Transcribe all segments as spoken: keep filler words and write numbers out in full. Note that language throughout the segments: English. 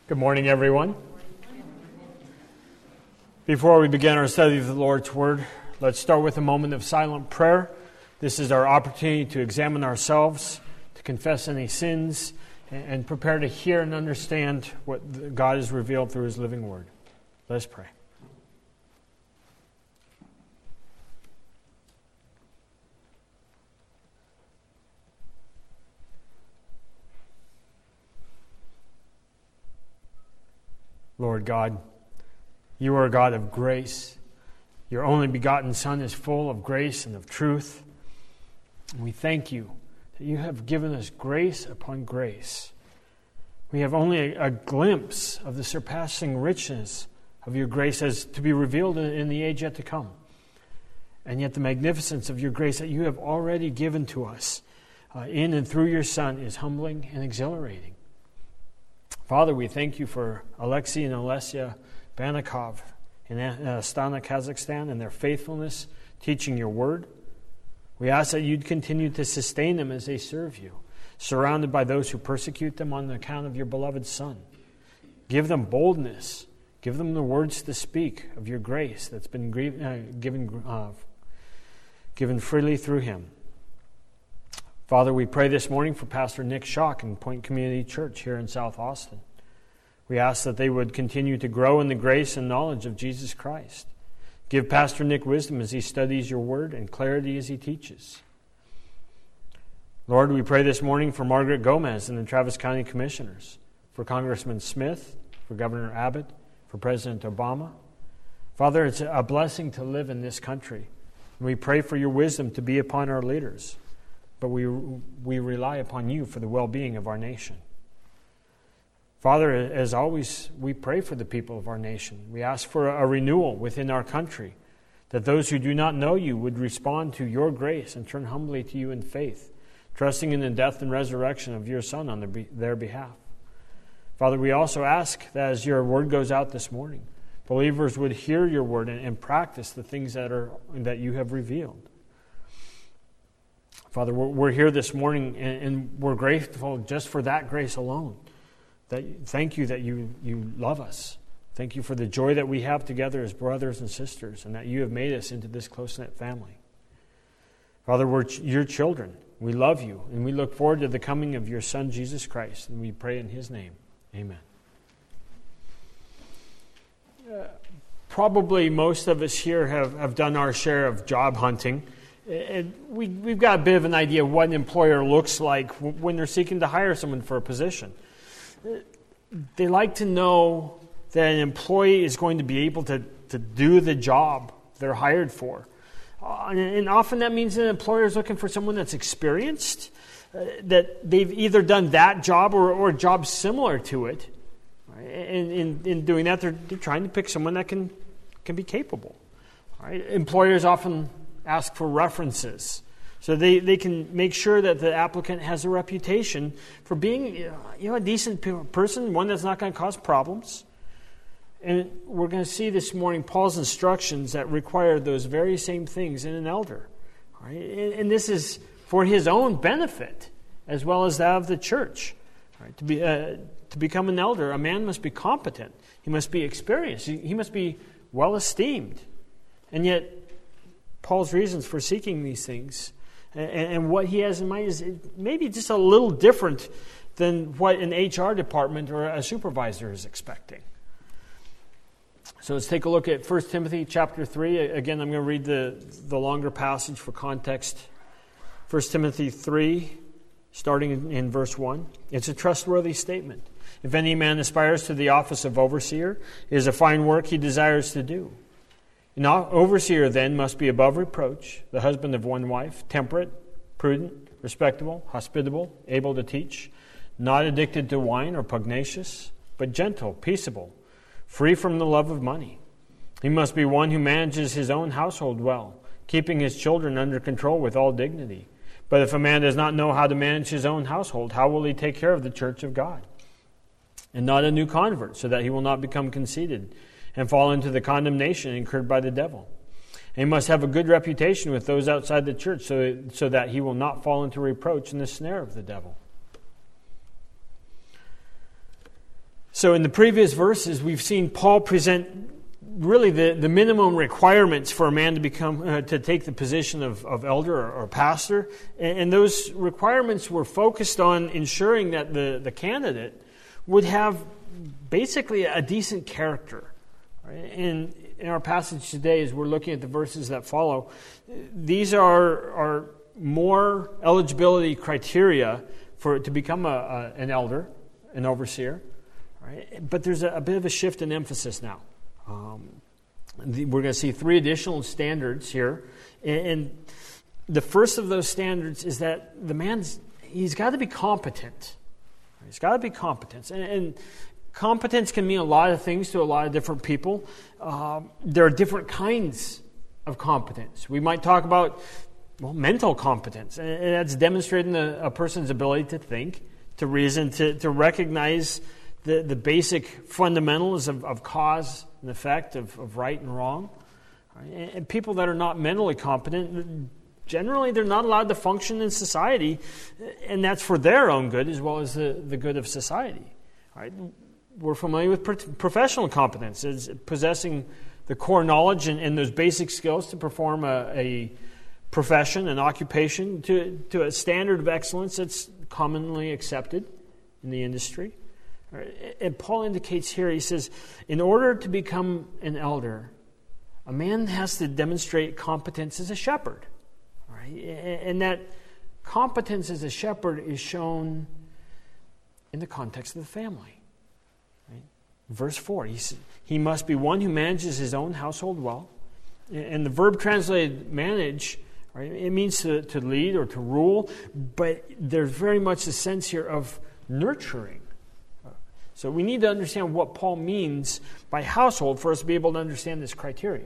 Good morning, everyone. Before we begin our study of the Lord's Word, let's start with a moment of silent prayer. This is our opportunity to examine ourselves, to confess any sins, and prepare to hear and understand what God has revealed through His living Word. Let's pray. Lord God, you are a God of grace. Your only begotten Son is full of grace and of truth. And we thank you that you have given us grace upon grace. We have only a, a glimpse of the surpassing richness of your grace as to be revealed in, in the age yet to come. And yet the magnificence of your grace that you have already given to us uh, in and through your Son is humbling and exhilarating. Father, we thank you for Alexei and Alessia Banakov in Astana, Kazakhstan, and their faithfulness teaching your word. We ask that you'd continue to sustain them as they serve you, surrounded by those who persecute them on account of your beloved Son. Give them boldness. Give them the words to speak of your grace that's been given, uh, given freely through him. Father, we pray this morning for Pastor Nick Schock in Point Community Church here in South Austin. We ask that they would continue to grow in the grace and knowledge of Jesus Christ. Give Pastor Nick wisdom as he studies your word and clarity as he teaches. Lord, we pray this morning for Margaret Gomez and the Travis County Commissioners, for Congressman Smith, for Governor Abbott, for President Obama. Father, it's a blessing to live in this country. And we pray for your wisdom to be upon our leaders. But we we rely upon you for the well-being of our nation. Father, as always, we pray for the people of our nation. We ask for a renewal within our country, that those who do not know you would respond to your grace and turn humbly to you in faith, trusting in the death and resurrection of your Son on their behalf. Father, we also ask that as your word goes out this morning, believers would hear your word and, and practice the things that are that you have revealed. Father, we're here this morning, and we're grateful just for that grace alone. That thank you that you, you love us. Thank you for the joy that we have together as brothers and sisters, and that you have made us into this close-knit family. Father, we're your children. We love you, and we look forward to the coming of your Son, Jesus Christ. And we pray in his name. Amen. Uh, probably most of us here have, have done our share of job hunting. And we, we've got a bit of an idea of what an employer looks like when they're seeking to hire someone for a position. They like to know that an employee is going to be able to, to do the job they're hired for. Uh, and, and often that means an employer is looking for someone that's experienced, uh, that they've either done that job or, or jobs similar to it. Right? And in, in doing that, they're, they're trying to pick someone that can, can be capable. Right? Employers often ask for references so they, they can make sure that the applicant has a reputation for being you know, a decent person, one that's not going to cause problems. And we're going to see this morning Paul's instructions that require those very same things in an elder. Right? And, and this is for his own benefit as well as that of the church. Right? To be uh, to become an elder, a man must be competent. He must be experienced. He, he must be well esteemed. And yet Paul's reasons for seeking these things and, and what he has in mind is maybe just a little different than what an H R department or a supervisor is expecting. So let's take a look at First Timothy chapter three. Again, I'm going to read the, the longer passage for context. First Timothy three, starting in, in verse one. It's a trustworthy statement. If any man aspires to the office of overseer, it is a fine work he desires to do. An overseer then must be above reproach, the husband of one wife, temperate, prudent, respectable, hospitable, able to teach, not addicted to wine or pugnacious, but gentle, peaceable, free from the love of money. He must be one who manages his own household well, keeping his children under control with all dignity. But if a man does not know how to manage his own household, how will he take care of the church of God? And not a new convert, so that he will not become conceited and fall into the condemnation incurred by the devil. And he must have a good reputation with those outside the church, so, so that he will not fall into reproach and the snare of the devil. So in the previous verses, we've seen Paul present really the, the minimum requirements for a man to become uh, to take the position of, of elder or, or pastor. And, and those requirements were focused on ensuring that the, the candidate would have basically a decent character. Right? And in our passage today, as we're looking at the verses that follow, these are, are more eligibility criteria for to become a, a, an elder, an overseer. Right? But there's a, a bit of a shift in emphasis now. Um, the, we're going to see three additional standards here. And, and the first of those standards is that the man's, he's got to be competent. He's got to be competent. And, and competence can mean a lot of things to a lot of different people. Um, there are different kinds of competence. We might talk about well, mental competence. And, and that's demonstrating a, a person's ability to think, to reason, to, to recognize the, the basic fundamentals of, of cause and effect, of, of right and wrong. Right? And people that are not mentally competent, generally they're not allowed to function in society, and that's for their own good as well as the, the good of society. Right? We're familiar with pro- professional competence, as possessing the core knowledge and, and those basic skills to perform a, a profession, an occupation, to, to a standard of excellence that's commonly accepted in the industry. And Paul indicates here, he says, in order to become an elder, a man has to demonstrate competence as a shepherd. Right? And that competence as a shepherd is shown in the context of the family. Right? Verse four, he says, he must be one who manages his own household well. And the verb translated manage, right, it means to, to lead or to rule, but there's very much a sense here of nurturing. So we need to understand what Paul means by household for us to be able to understand this criteria.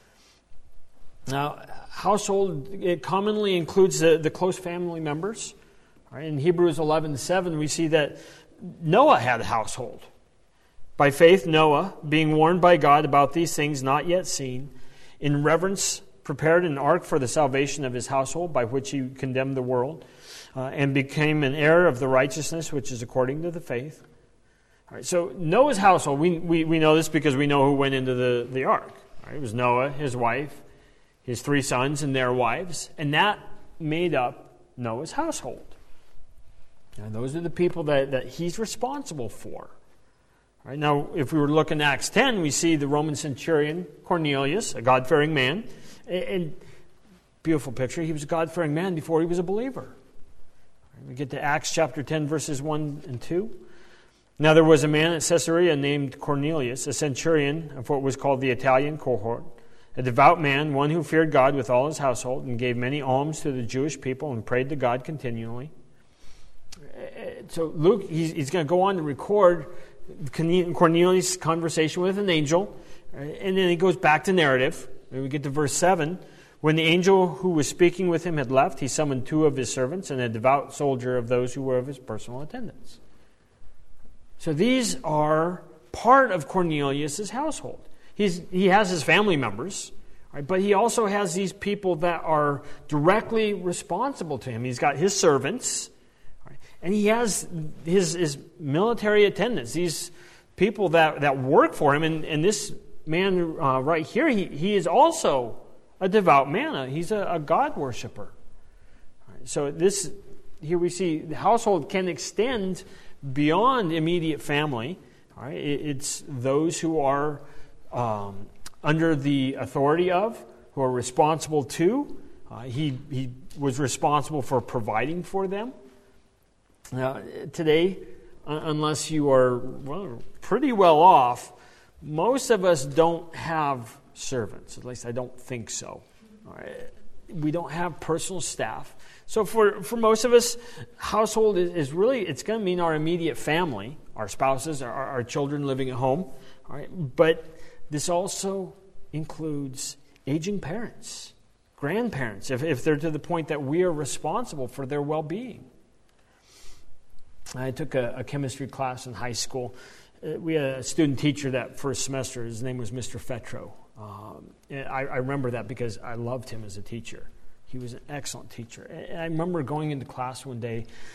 Now, household, it commonly includes the, the close family members. Right? In Hebrews eleven seven, we see that Noah had a household. By faith, Noah, being warned by God about these things not yet seen, in reverence prepared an ark for the salvation of his household, by which he condemned the world, uh, and became an heir of the righteousness which is according to the faith. All right, so Noah's household, we, we we know this because we know who went into the, the ark. Right? It was Noah, his wife, his three sons, and their wives. And that made up Noah's household. And those are the people that, that he's responsible for. All right, now, if we were to look in Acts ten, we see the Roman centurion Cornelius, a God-fearing man. And, and beautiful picture, he was a God-fearing man before he was a believer. Right, we get to Acts chapter ten, verses one and two. Now there was a man at Caesarea named Cornelius, a centurion of what was called the Italian cohort, a devout man, one who feared God with all his household, and gave many alms to the Jewish people and prayed to God continually. So Luke, he's, he's going to go on to record Cornelius' conversation with an angel, and then he goes back to narrative. And we get to verse seven. When the angel who was speaking with him had left, he summoned two of his servants and a devout soldier of those who were of his personal attendants. So these are part of Cornelius' household. He's, he has his family members, right, but he also has these people that are directly responsible to him. He's got his servants, right, and he has his, his military attendants, these people that, that work for him. And, and this man uh, right here, he, he is also a devout man. He's a, a God worshiper. Right, so this here we see the household can extend beyond immediate family. Right? It's those who are um, under the authority of, who are responsible to. Uh, he, he was responsible for providing for them. Now, today, uh, unless you are well, pretty well off, most of us don't have servants. At least I don't think so. All right? We don't have personal staff. So for, for most of us, household is, is really, it's going to mean our immediate family, our spouses, our, our children living at home. All right? But this also includes aging parents, grandparents, if, if they're to the point that we are responsible for their well-being. I took a, a chemistry class in high school. Uh, we had a student teacher that first semester. His name was Mister Fetro. Um, and I, I remember that because I loved him as a teacher. He was an excellent teacher. And I remember going into class one day,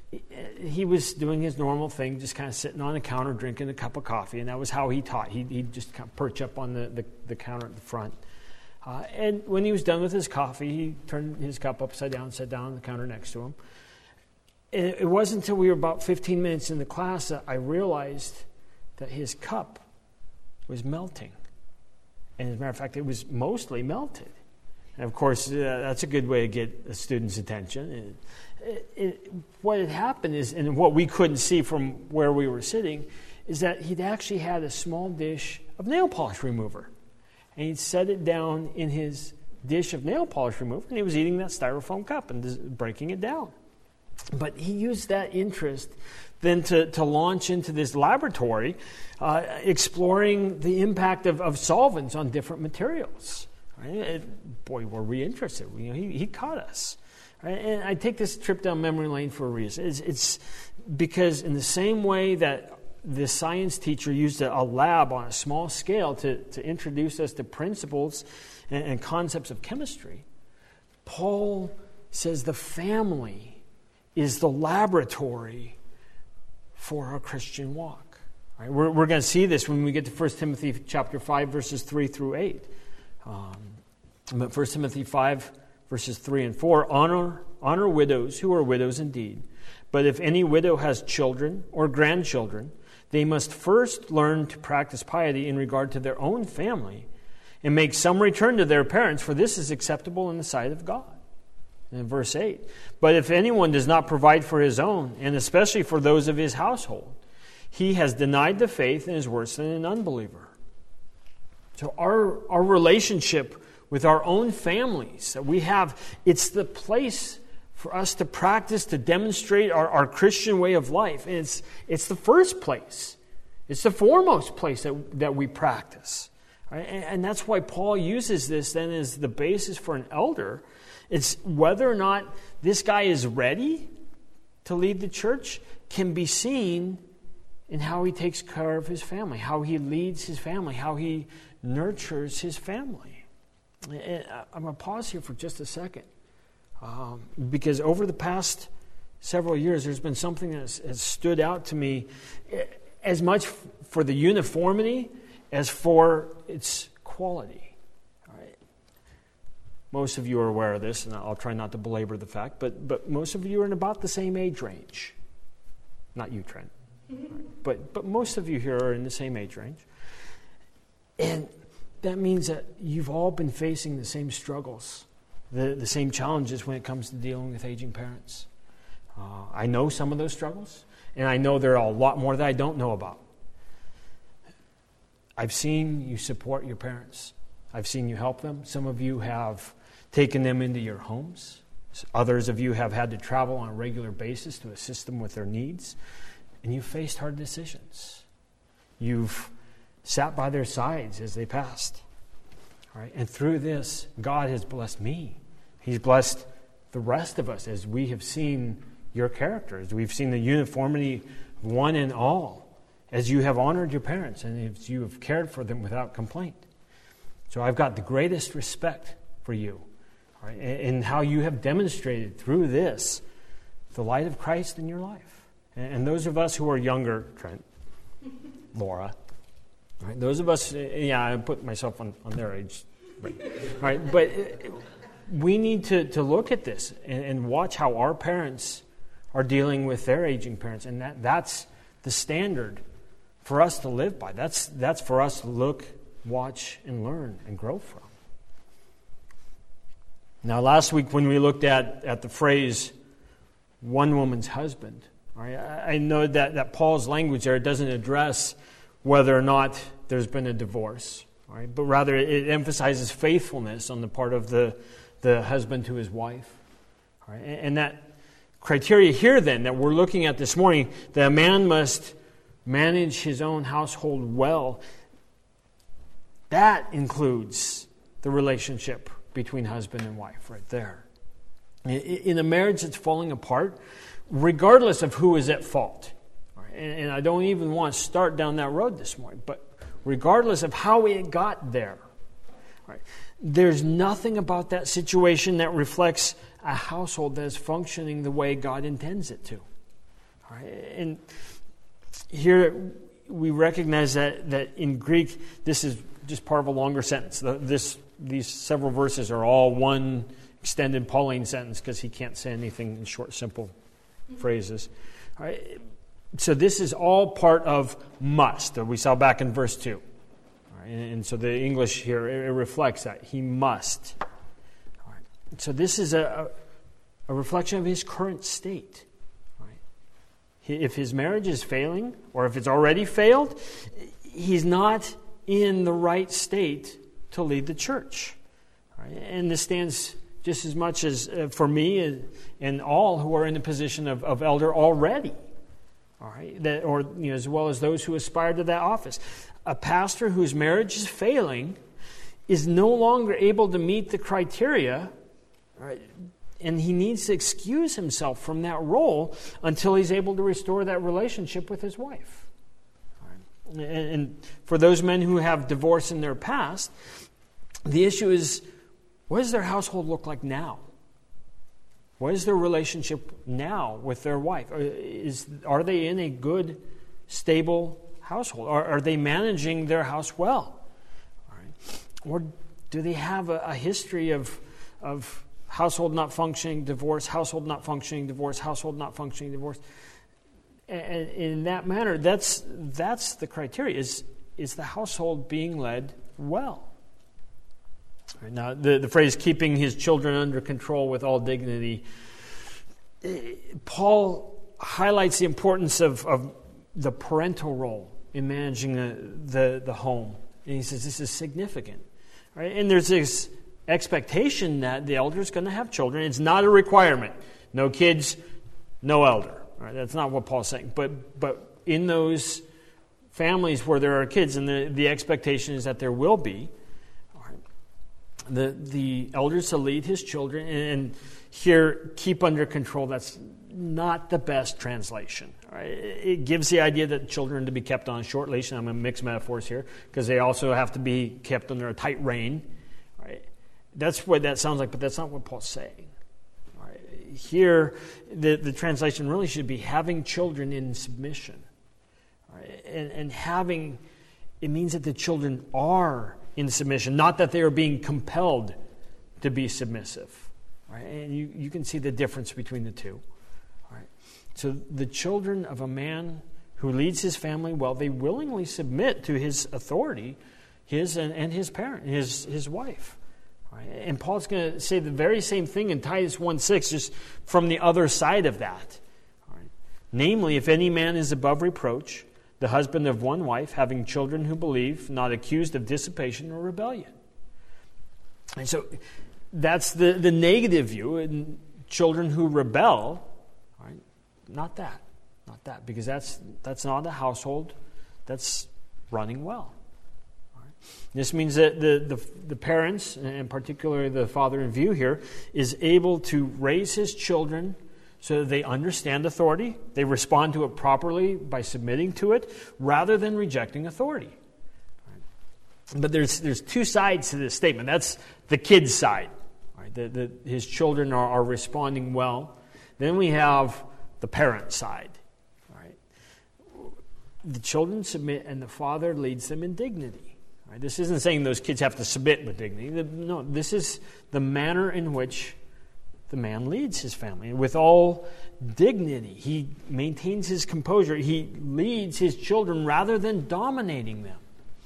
he was doing his normal thing, just kind of sitting on the counter drinking a cup of coffee, and that was how he taught. He'd, he'd just kind of perch up on the, the, the counter at the front. Uh, and when he was done with his coffee, he turned his cup upside down and sat down on the counter next to him. And it wasn't until we were about fifteen minutes into class that I realized that his cup was melting. And as a matter of fact, it was mostly melted. And of course, uh, that's a good way to get a student's attention. And it, it, what had happened is, and what we couldn't see from where we were sitting, is that he'd actually had a small dish of nail polish remover. And he'd set it down in his dish of nail polish remover, and he was eating that styrofoam cup and just breaking it down. But he used that interest then to, to launch into this laboratory, uh, exploring the impact of, of solvents on different materials. Right? And boy, were we interested. You know, he, he caught us. Right? And I take this trip down memory lane for a reason. It's, it's because in the same way that the science teacher used a, a lab on a small scale to, to introduce us to principles and, and concepts of chemistry, Paul says the family is the laboratory for our Christian walk. Right? We're, we're going to see this when we get to First Timothy chapter five, verses three through eight. Um, but First Timothy five, verses three and four, honor, honor widows who are widows indeed. But if any widow has children or grandchildren, they must first learn to practice piety in regard to their own family and make some return to their parents, for this is acceptable in the sight of God. In verse eight, but if anyone does not provide for his own, and especially for those of his household, he has denied the faith and is worse than an unbeliever. So our, our relationship with our own families that we have, it's the place for us to practice, to demonstrate our, our Christian way of life. And it's, it's the first place. It's the foremost place that, that we practice. Right? And, and that's why Paul uses this then as the basis for an elder. It's whether or not this guy is ready to lead the church can be seen in how he takes care of his family, how he leads his family, how he nurtures his family. And I'm going to pause here for just a second. Um, because over the past several years, there's been something that has, has stood out to me as much for the uniformity as for its quality. Most of you are aware of this, and I'll try not to belabor the fact, but but most of you are in about the same age range. Not you, Trent. Right. But but most of you here are in the same age range. And that means that you've all been facing the same struggles, the, the same challenges when it comes to dealing with aging parents. Uh, I know some of those struggles, and I know there are a lot more that I don't know about. I've seen you support your parents. I've seen you help them. Some of you have taken them into your homes. Others of you have had to travel on a regular basis to assist them with their needs. And you've faced hard decisions. You've sat by their sides as they passed. All right? And through this, God has blessed me. He's blessed the rest of us as we have seen your characters. We've seen the uniformity of one and all as you have honored your parents and as you have cared for them without complaint. So I've got the greatest respect for you, right, and how you have demonstrated through this the light of Christ in your life. And those of us who are younger, Trent, Laura, right, those of us, yeah, I put myself on, on their age, right, right, but we need to, to look at this and, and watch how our parents are dealing with their aging parents, and that, that's the standard for us to live by. That's that's for us to look, watch, and learn and grow from. Now, last week when we looked at, at the phrase, one woman's husband, right, I, I know that, that Paul's language there doesn't address whether or not there's been a divorce, right, but rather it emphasizes faithfulness on the part of the, the husband to his wife. Right? And, and that criteria here then that we're looking at this morning, that a man must manage his own household well, that includes the relationship between husband and wife right there. In a marriage that's falling apart, regardless of who is at fault, and I don't even want to start down that road this morning, but regardless of how it got there, there's nothing about that situation that reflects a household that is functioning the way God intends it to. All right? And here we recognize that, that in Greek, this is just part of a longer sentence. The, this, these several verses are all one extended Pauline sentence because he can't say anything in short, simple phrases. All right? So this is all part of must, that we saw back in verse two. All right? And, and so the English here, it, it reflects that. He must. All right? So this is a, a, a reflection of his current state. All right? He, if his marriage is failing, or if it's already failed, he's not in the right state to lead the church. All right? And this stands just as much as uh, for me and all who are in the position of, of elder already. All right, that, or you know, as well as those who aspire to that office. A pastor whose marriage is failing is no longer able to meet the criteria, right, and he needs to excuse himself from that role until he's able to restore that relationship with his wife. All right. And, and for those men who have divorce in their past, the issue is, what does their household look like now? What is their relationship now with their wife? Is, are they in a good, stable household? Are, are they managing their house well? All right. Or do they have a, a history of, of household not functioning, divorce, household not functioning, divorce, household not functioning, divorce? And in that manner, that's, that's the criteria. Is, is the household being led well? Right, now, the, the phrase keeping his children under control with all dignity, Paul highlights the importance of, of the parental role in managing the, the, the home. And he says this is significant. Right? And there's this expectation that the elder is going to have children. It's not a requirement. No kids, no elder. Right? That's not what Paul's saying. But, but in those families where there are kids, and the, the expectation is that there will be, The the elders to lead his children, and here, keep under control. That's not the best translation. Right? It gives the idea that children are to be kept on a short leash, and I'm going to mix metaphors here, because they also have to be kept under a tight rein. Right? That's what that sounds like, but that's not what Paul's saying. Right? Here, the, the translation really should be having children in submission. Right? And, and having, it means that the children are in submission, not that they are being compelled to be submissive. Right? And you, you can see the difference between the two. Right? So the children of a man who leads his family well, they willingly submit to his authority, his and, and his parent, his, his wife. Right? And Paul's going to say the very same thing in Titus one six, just from the other side of that. Right? Namely, if any man is above reproach, the husband of one wife, having children who believe, not accused of dissipation or rebellion. And so that's the, the negative view. And children who rebel, right? Not that. Not that. Because that's that's not a household that's running well. Right? This means that the, the, the parents, and particularly the father in view here, is able to raise his children so that they understand authority, they respond to it properly by submitting to it, rather than rejecting authority. Right? But there's there's two sides to this statement. That's the kid's side. Right? The, the, his children are, are responding well. Then we have the parent side. Right? The children submit, and the father leads them in dignity. Right? This isn't saying those kids have to submit with dignity. No, this is the manner in which the man leads his family. With all dignity, he maintains his composure. He leads his children rather than dominating them.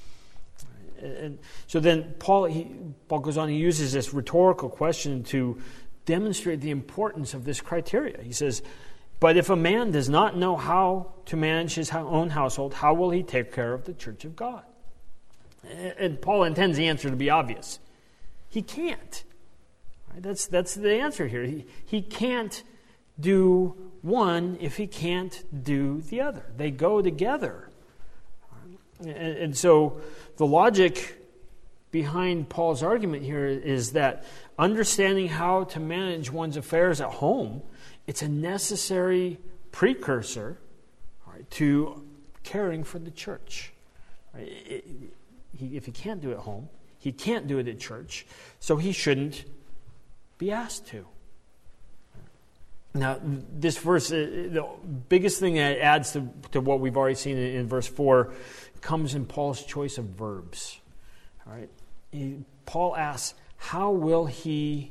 And so then Paul, he, Paul goes on, he uses this rhetorical question to demonstrate the importance of this criteria. He says, but if a man does not know how to manage his own household, how will he take care of the church of God? And Paul intends the answer to be obvious. He can't. That's that's the answer here. He, he can't do one if he can't do the other. They go together. And, and so the logic behind Paul's argument here is that understanding how to manage one's affairs at home, it's a necessary precursor, right, to caring for the church. Right? It, he, if he can't do it at home, he can't do it at church, so he shouldn't be asked to. Now, this verse, the biggest thing that adds to, to what we've already seen in, in verse four comes in Paul's choice of verbs. All right, he, Paul asks, how will he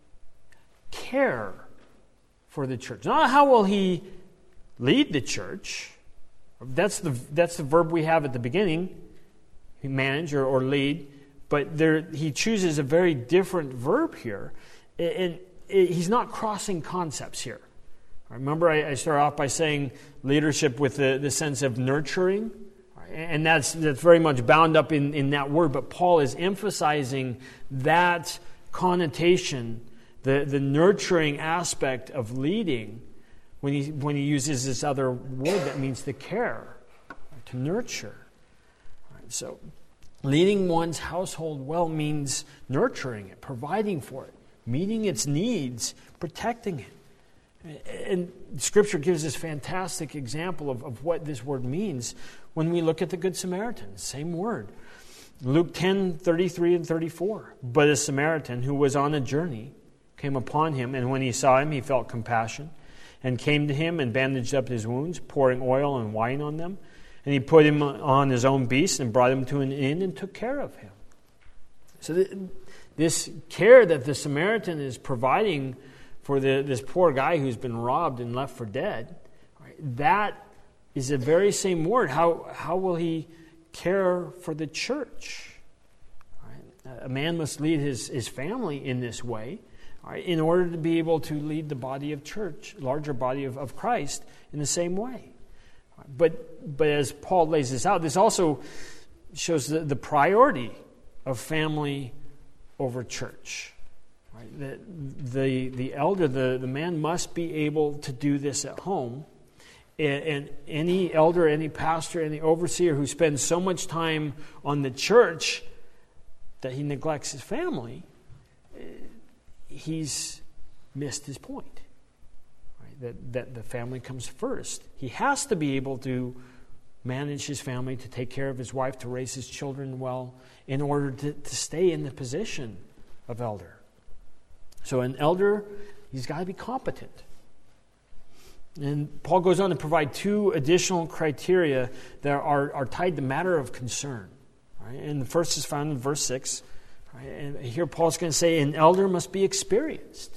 care for the church? Not how will he lead the church. That's the that's the verb we have at the beginning, manage or, or lead. But there, he chooses a very different verb here, and he's not crossing concepts here. Remember, I, I started off by saying leadership with the, the sense of nurturing, and that's that's very much bound up in, in that word. But Paul is emphasizing that connotation, the, the nurturing aspect of leading, when he when he uses this other word that means to care, to nurture. Right, so, leading one's household well means nurturing it, providing for it, meeting its needs, protecting it. And Scripture gives this fantastic example of, of what this word means when we look at the Good Samaritan. Same word. Luke ten, thirty-three and thirty-four. But a Samaritan who was on a journey came upon him, and when he saw him, he felt compassion, and came to him and bandaged up his wounds, pouring oil and wine on them. And he put him on his own beast and brought him to an inn and took care of him. So th- this care that the Samaritan is providing for the, this poor guy who's been robbed and left for dead, right, that is the very same word. How, how will he care for the church? Right? A man must lead his, his family in this way, right, in order to be able to lead the body of church, larger body of, of Christ, in the same way. But but as Paul lays this out, this also shows the, the priority of family over church. Right? The, the the elder, the, the man must be able to do this at home. And, and any elder, any pastor, any overseer who spends so much time on the church that he neglects his family, he's missed his point. That, that the family comes first. He has to be able to manage his family, to take care of his wife, to raise his children well, in order to, to stay in the position of elder. So an elder, he's got to be competent. And Paul goes on to provide two additional criteria that are, are tied to matter of concern. Right? And the first is found in verse six. Right? And here Paul's going to say an elder must be experienced.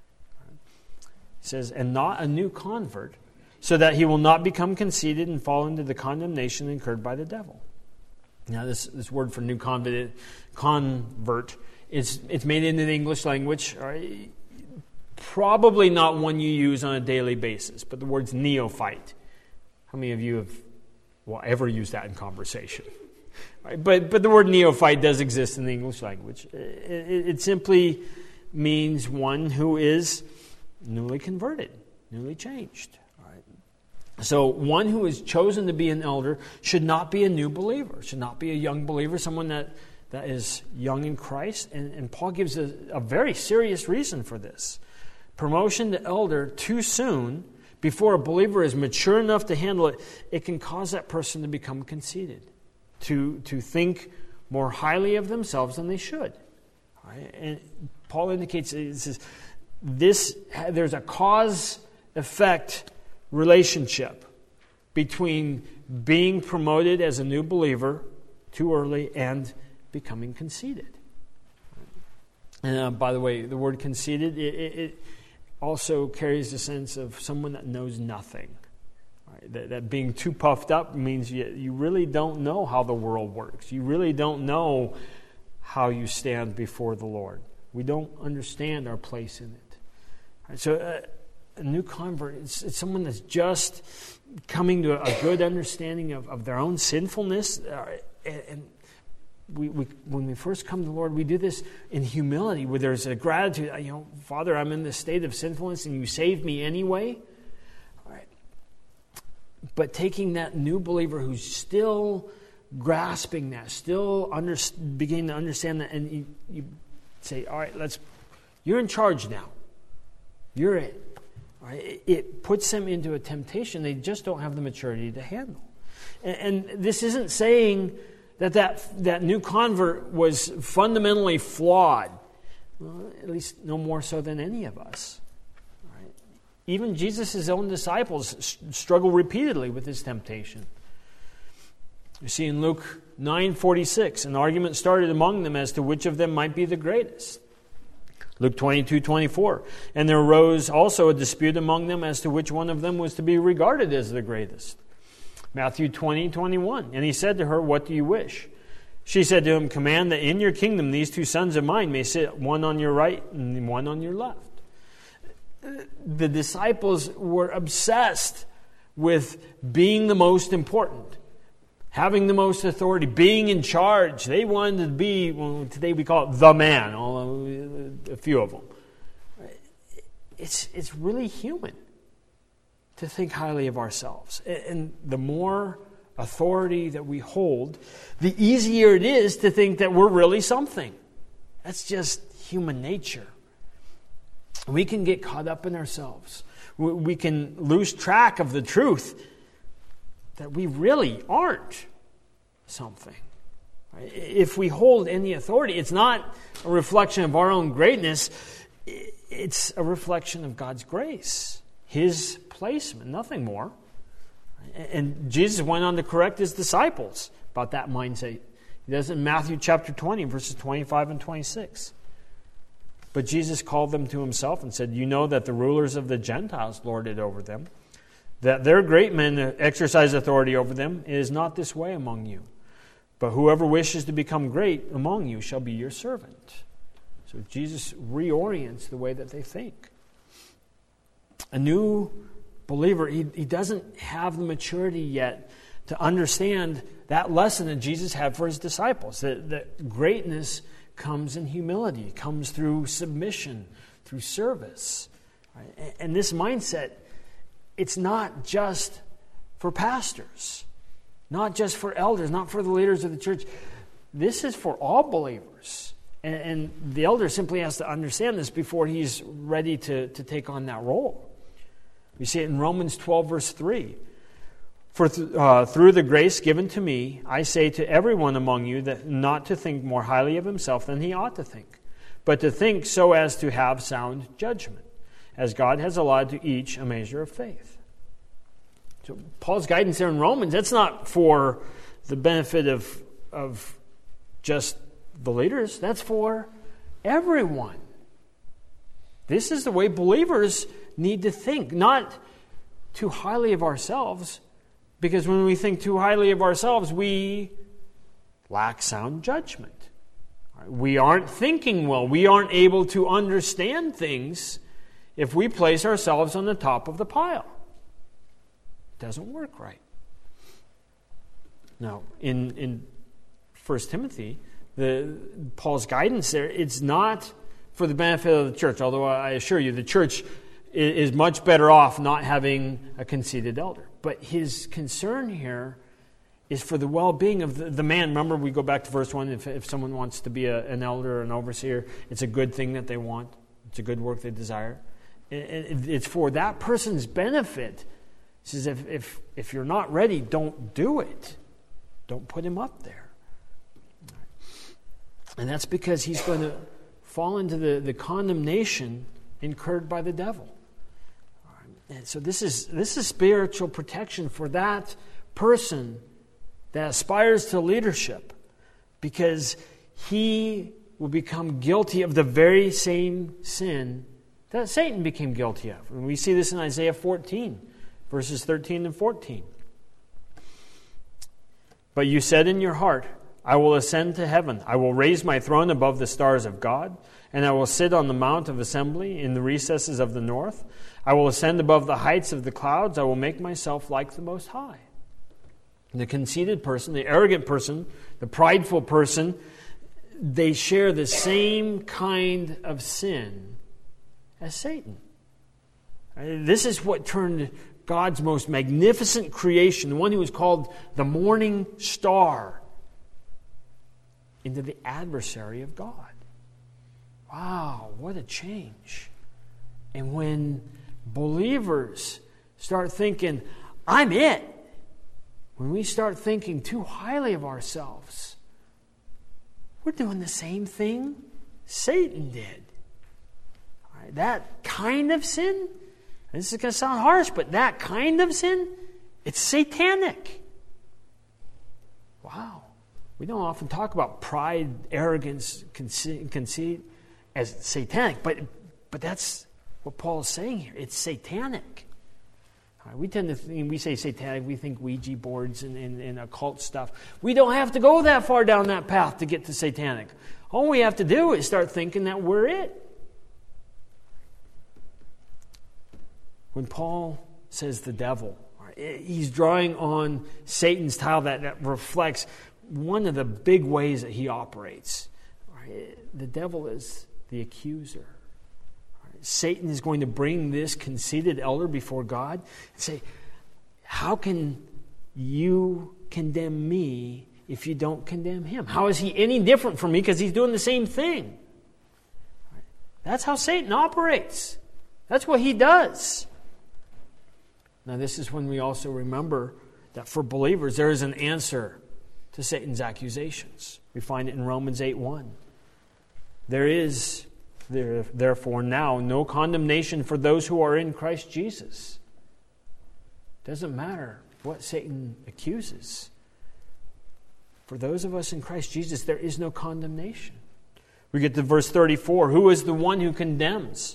It says, and not a new convert, so that he will not become conceited and fall into the condemnation incurred by the devil. Now, this, this word for new convert, convert is it's made into the English language. Right? Probably not one you use on a daily basis, but the word's neophyte. How many of you have well, ever used that in conversation? Right? But but the word neophyte does exist in the English language. It, it, it simply means one who is newly converted, newly changed. All right. So one who is chosen to be an elder should not be a new believer, should not be a young believer, someone that, that is young in Christ. And, and Paul gives a, a very serious reason for this. Promotion to elder too soon, before a believer is mature enough to handle it, it can cause that person to become conceited, to, to think more highly of themselves than they should. All right. And Paul indicates, it says, This there's a cause-effect relationship between being promoted as a new believer too early and becoming conceited. And uh, by the way, the word conceited, it, it, it also carries the sense of someone that knows nothing. Right? That, that being too puffed up means you, you really don't know how the world works. You really don't know how you stand before the Lord. We don't understand our place in it. So uh, a new convert, it's, it's someone that's just coming to a good understanding of, of their own sinfulness. Uh, and and we, we, when we first come to the Lord, we do this in humility, where there's a gratitude. You know, Father, I'm in this state of sinfulness, and you saved me anyway. All right. But taking that new believer who's still grasping that, still under, beginning to understand that, and you, you say, all right, let's. You're in charge now. You're it. Right? It puts them into a temptation they just don't have the maturity to handle. And, and this isn't saying that, that that new convert was fundamentally flawed. Well, at least no more so than any of us. Right? Even Jesus' own disciples struggle repeatedly with this temptation. You see in Luke nine forty-six, an argument started among them as to which of them might be the greatest. Luke twenty-two twenty-four, and there arose also a dispute among them as to which one of them was to be regarded as the greatest. Matthew twenty twenty-one, and he said to her, what do you wish? She said to him, command that in your kingdom these two sons of mine may sit one on your right and one on your left. The disciples were obsessed with being the most important, having the most authority, being in charge. They wanted to be, well, today we call it the man, although a few of them. It's, it's really human to think highly of ourselves. And the more authority that we hold, the easier it is to think that we're really something. That's just human nature. We can get caught up in ourselves. We can lose track of the truth that we really aren't something. If we hold any authority, it's not a reflection of our own greatness. It's a reflection of God's grace, His placement, nothing more. And Jesus went on to correct His disciples about that mindset. He does it in Matthew chapter twenty, verses twenty-five and twenty-six. But Jesus called them to Himself and said, you know that the rulers of the Gentiles lord it over them, that their great men exercise authority over them. It is not this way among you. But whoever wishes to become great among you shall be your servant. So Jesus reorients the way that they think. A new believer, he, he doesn't have the maturity yet to understand that lesson that Jesus had for His disciples, that, that greatness comes in humility, comes through submission, through service. Right? And this mindset, it's not just for pastors, not just for elders, not for the leaders of the church. This is for all believers. And, and the elder simply has to understand this before he's ready to, to take on that role. We see it in Romans twelve, verse three. For th- uh, through the grace given to me, I say to everyone among you that not to think more highly of himself than he ought to think, but to think so as to have sound judgment, as God has allotted to each a measure of faith. So Paul's guidance there in Romans, that's not for the benefit of, of just the leaders. That's for everyone. This is the way believers need to think, not too highly of ourselves, because when we think too highly of ourselves, we lack sound judgment. We aren't thinking well. We aren't able to understand things if we place ourselves on the top of the pile. It doesn't work right. Now, in, in First Timothy, the Paul's guidance there, it's not for the benefit of the church, although I assure you the church is much better off not having a conceited elder. But his concern here is for the well-being of the, the man. Remember, we go back to verse one. If, if someone wants to be a, an elder or an overseer, it's a good thing that they want. It's a good work they desire. It, it's for that person's benefit. He says, if, if, if you're not ready, don't do it. Don't put him up there. And that's because he's going to fall into the, the condemnation incurred by the devil. And so this is this is spiritual protection for that person that aspires to leadership, because he will become guilty of the very same sin that Satan became guilty of. And we see this in Isaiah fourteen, verses thirteen and fourteen. But you said in your heart, I will ascend to heaven. I will raise my throne above the stars of God, and I will sit on the mount of assembly in the recesses of the north. I will ascend above the heights of the clouds. I will make myself like the Most High. The conceited person, the arrogant person, the prideful person, they share the same kind of sin as Satan. This is what turned God's most magnificent creation, the one who was called the morning star, into the adversary of God. Wow, what a change. And when believers start thinking, I'm it, when we start thinking too highly of ourselves, we're doing the same thing Satan did. All right, that kind of sin, And this is going to sound harsh, but that kind of sin, it's satanic. Wow. We don't often talk about pride, arrogance, conceit, conceit as satanic, but but that's what Paul is saying here. It's satanic. All right, we tend to think, we say satanic, we think Ouija boards and, and, and occult stuff. We don't have to go that far down that path to get to satanic. All we have to do is start thinking that we're it. When Paul says the devil, he's drawing on Satan's title that, that reflects one of the big ways that he operates. The devil is the accuser. Satan is going to bring this conceited elder before God and say, how can you condemn me if you don't condemn him? How is he any different from me because he's doing the same thing? That's how Satan operates. That's what he does. Now, this is when we also remember that for believers, there is an answer to Satan's accusations. We find it in Romans eight one. There is, there, therefore, now no condemnation for those who are in Christ Jesus. Doesn't matter what Satan accuses. For those of us in Christ Jesus, there is no condemnation. We get to verse thirty-four. Who is the one who condemns?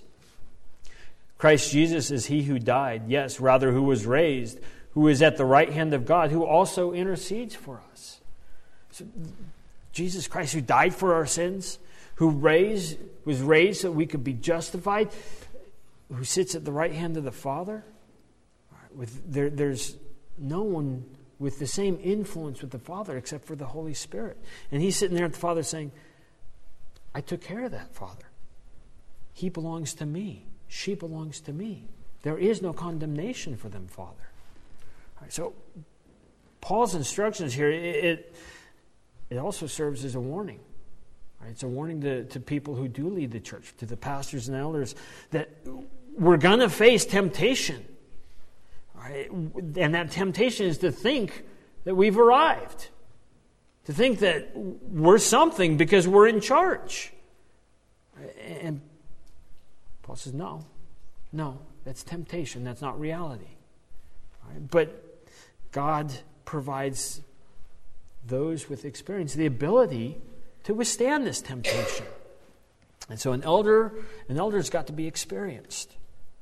Christ Jesus is he who died, yes, rather who was raised, who is at the right hand of God, who also intercedes for us. So, Jesus Christ, who died for our sins, who raised, was raised so we could be justified, who sits at the right hand of the Father. With, there, there's no one with the same influence with the Father except for the Holy Spirit. And he's sitting there at the Father saying, I took care of that, Father. He belongs to me. She belongs to me. There is no condemnation for them, Father. All right, so Paul's instructions here, it, it, it also serves as a warning. Right? It's a warning to, to people who do lead the church, to the pastors and elders, that we're going to face temptation. Right? And that temptation is to think that we've arrived. To think that we're something because we're in charge. And Paul says, no, no, that's temptation. That's not reality. Right? But God provides those with experience the ability to withstand this temptation. And so an elder, an elder's got to be experienced.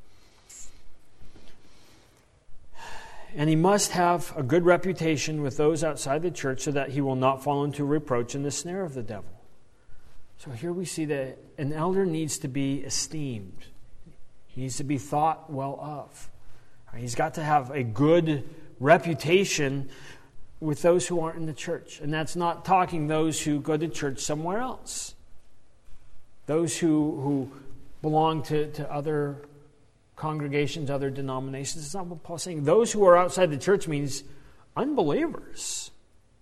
And he must have a good reputation with those outside the church so that he will not fall into reproach in the snare of the devil. So here we see that an elder needs to be esteemed. He needs to be thought well of. He's got to have a good reputation with those who aren't in the church. And that's not talking those who go to church somewhere else. Those who, who belong to, to other congregations, other denominations. It's not what Paul's saying. Those who are outside the church means unbelievers.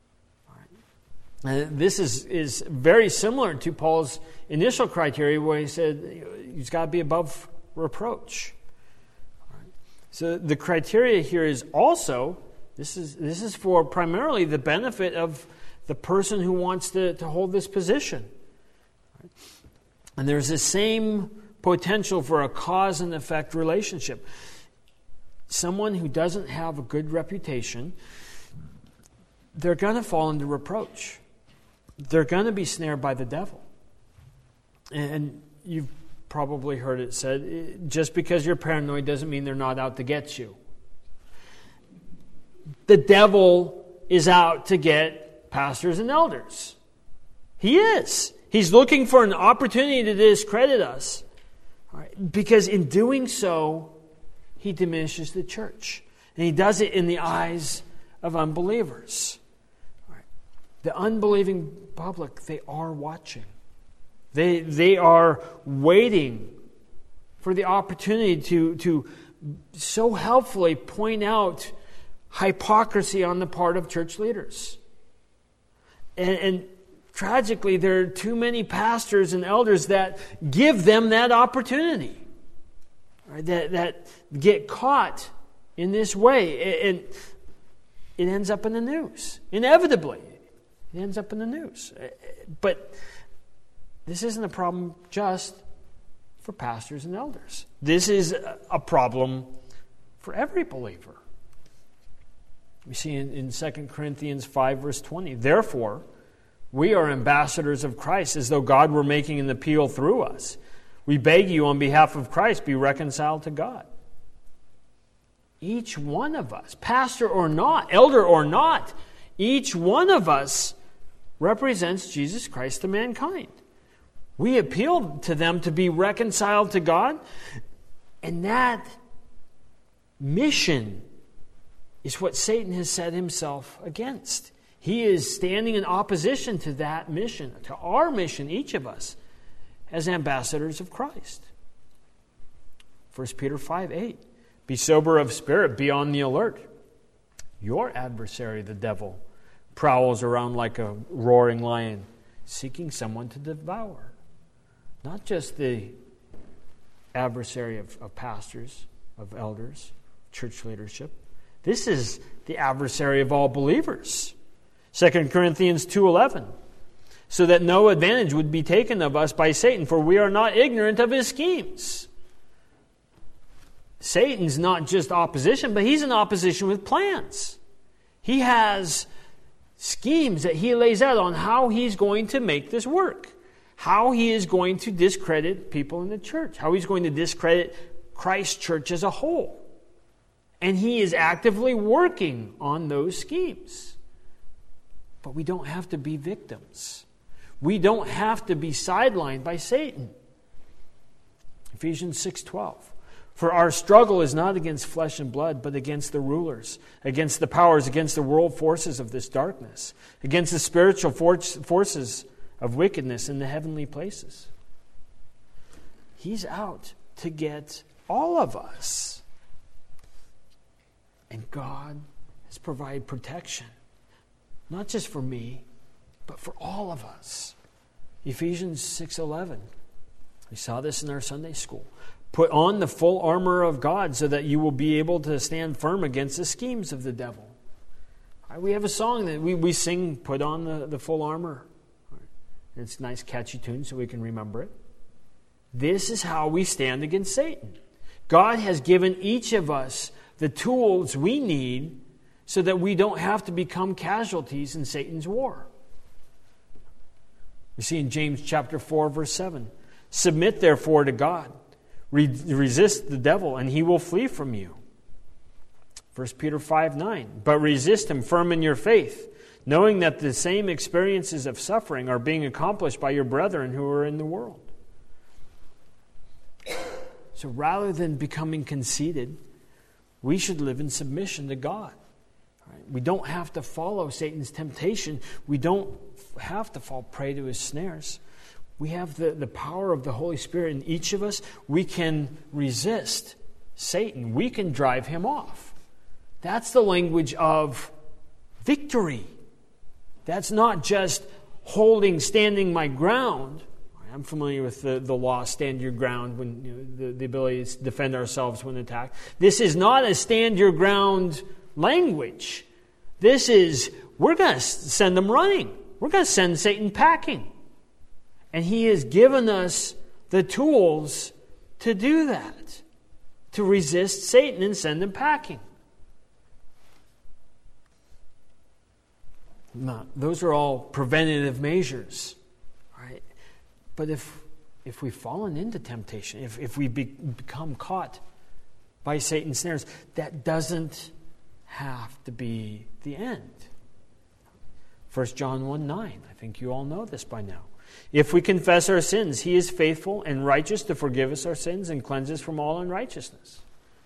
And this is, is very similar to Paul's initial criteria where he said he's got to be above reproach. Right. So the criteria here is also, this is this is for primarily the benefit of the person who wants to, to hold this position. Right. And there's the same potential for a cause and effect relationship. Someone who doesn't have a good reputation, they're going to fall into reproach. They're going to be snared by the devil. And you've probably heard it said, just because you're paranoid doesn't mean they're not out to get you. The devil is out to get pastors and elders. He is. He's looking for an opportunity to discredit us. All right? Because in doing so, he diminishes the church. And he does it in the eyes of unbelievers. The unbelieving public, they are watching. They they are waiting for the opportunity to, to so helpfully point out hypocrisy on the part of church leaders. And, and tragically, there are too many pastors and elders that give them that opportunity. Right? That, that get caught in this way. And it ends up in the news, inevitably. It ends up in the news. But this isn't a problem just for pastors and elders. This is a problem for every believer. We see in, in Second Corinthians five, verse twenty, therefore, we are ambassadors of Christ, as though God were making an appeal through us. We beg you on behalf of Christ, be reconciled to God. Each one of us, pastor or not, elder or not, each one of us represents Jesus Christ to mankind. We appeal to them to be reconciled to God, and that mission is what Satan has set himself against. He is standing in opposition to that mission, to our mission, each of us, as ambassadors of Christ. First Peter five eight, be sober of spirit, be on the alert. Your adversary, the devil, prowls around like a roaring lion, seeking someone to devour. Not just the adversary of, of pastors, of elders, church leadership. This is the adversary of all believers. Second Corinthians two eleven, so that no advantage would be taken of us by Satan, for we are not ignorant of his schemes. Satan's not just opposition, but he's in opposition with plans. He has schemes that he lays out on how he's going to make this work, how he is going to discredit people in the church, how he's going to discredit Christ's church as a whole. And he is actively working on those schemes. But we don't have to be victims. We don't have to be sidelined by Satan. Ephesians six twelve. For our struggle is not against flesh and blood, but against the rulers, against the powers, against the world forces of this darkness, against the spiritual forces of wickedness in the heavenly places. He's out to get all of us. And God has provided protection, not just for me, but for all of us. Ephesians six eleven. We saw this in our Sunday school. Put on the full armor of God so that you will be able to stand firm against the schemes of the devil. Right, we have a song that we, we sing, put on the, the full armor. Right. It's a nice catchy tune so we can remember it. This is how we stand against Satan. God has given each of us the tools we need so that we don't have to become casualties in Satan's war. We see in James chapter four, verse seven, submit therefore to God. Re- resist the devil, and he will flee from you. First Peter five nine, but resist him firm in your faith, knowing that the same experiences of suffering are being accomplished by your brethren who are in the world. So rather than becoming conceited, we should live in submission to God. Right? We don't have to follow Satan's temptation. We don't have to fall prey to his snares. We have the, the power of the Holy Spirit in each of us. We can resist Satan. We can drive him off. That's the language of victory. That's not just holding, standing my ground. I'm familiar with the, the law, stand your ground, when you know, the, the ability to defend ourselves when attacked. This is not a stand your ground language. This is, we're going to send them running. We're going to send Satan packing. And he has given us the tools to do that, to resist Satan and send him packing. Now, those are all preventative measures, right? But if if we've fallen into temptation, if, if we be, become caught by Satan's snares, that doesn't have to be the end. First John one nine, I think you all know this by now. If we confess our sins, he is faithful and righteous to forgive us our sins and cleanse us from all unrighteousness.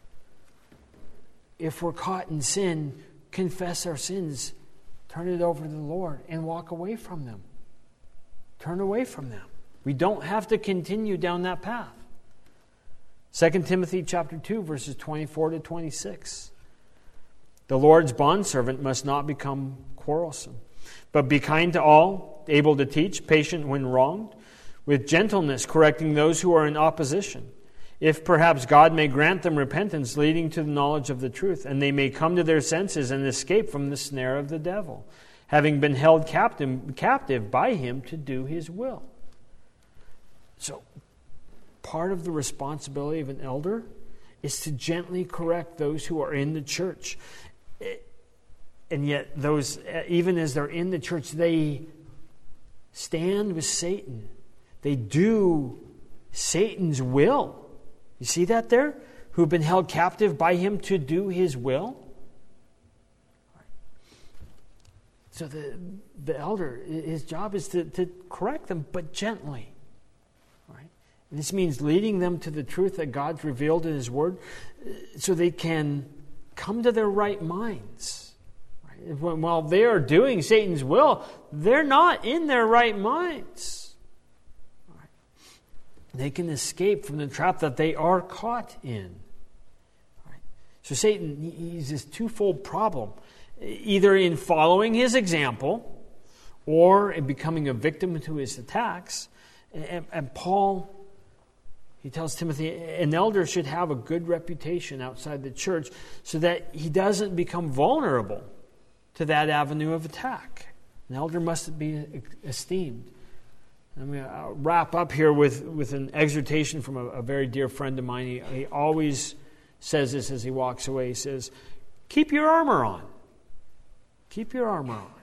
If we're caught in sin, confess our sins, turn it over to the Lord, and walk away from them. Turn away from them. We don't have to continue down that path. Second Timothy chapter two, verses twenty-four to twenty-six. The Lord's bondservant must not become quarrelsome, but be kind to all, able to teach, patient when wronged, with gentleness correcting those who are in opposition, if perhaps God may grant them repentance leading to the knowledge of the truth, and they may come to their senses and escape from the snare of the devil, having been held captive, captive by him to do his will. So, part of the responsibility of an elder is to gently correct those who are in the church. And yet, those, even as they're in the church, they stand with Satan. They do Satan's will. You see that there? Who've been held captive by him to do his will. So the, the elder, his job is to, to correct them, but gently. Right? And this means leading them to the truth that God's revealed in his word so they can come to their right minds. Right? While they are doing Satan's will, they're not in their right minds. Right? They can escape from the trap that they are caught in. Right? So Satan, he's this twofold problem. Either in following his example or in becoming a victim to his attacks. And, and Paul, he tells Timothy, an elder should have a good reputation outside the church so that he doesn't become vulnerable to that avenue of attack. An elder must be esteemed. I'm going to wrap up here with, with an exhortation from a, a very dear friend of mine. He, he always says this as he walks away. He says, keep your armor on. Keep your armor on.